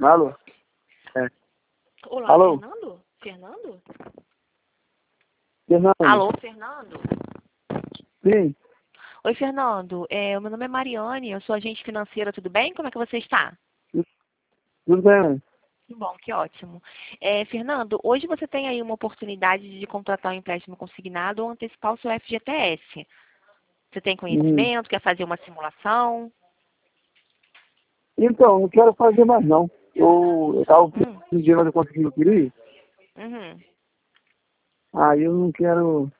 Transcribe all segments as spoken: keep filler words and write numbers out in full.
Alô? É. Olá, Alô? Fernando? Fernando? Fernando? Alô, Fernando? Sim. Oi, Fernando. É, o meu nome é Mariane, eu sou agente financeira, tudo bem? Como é que você está? Tudo bem? Que bom, que ótimo. É, Fernando, hoje você tem aí uma oportunidade de contratar um empréstimo consignado ou antecipar o seu F G T S. Você tem Uhum. conhecimento, quer fazer uma simulação? Então, não quero fazer mais não. Eu, eu tava Hum, pedindo dinheiro, mas eu consegui o que eu queria. uhum. Aí eu não quero...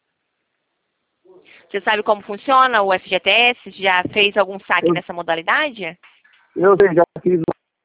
Você sabe como funciona o F G T S? Já fez algum saque Eu, nessa modalidade? eu sei, já fiz,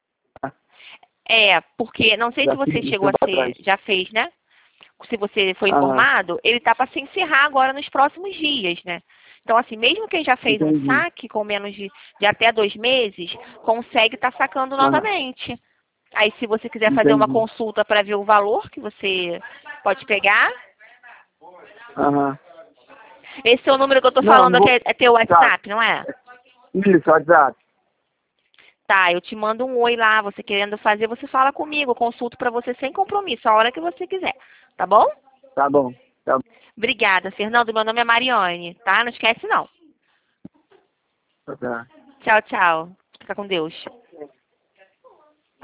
É, porque não sei se já fiz você um chegou a tempo ser, atrás. já fez, né? Se você foi Aham, informado, ele está para se encerrar agora nos próximos dias, né? Então, assim, mesmo quem já fez um entendi. saque com menos de, de até dois meses, consegue estar sacando Aham, novamente. Aí, se você quiser fazer uma entendi. consulta para ver o valor que você pode pegar, Aham. esse é o número que eu estou Não, falando não aqui, vou... é é teu Tá. WhatsApp, não é? Isso, WhatsApp. Tá, eu te mando um oi lá, você querendo fazer, você fala comigo, eu consulto para você sem compromisso, a hora que você quiser, tá bom? Tá bom. Tá Obrigada, Fernando, meu nome é Mariane, tá? Não esquece não. bom. Tá. Tchau, tchau. Fica com Deus.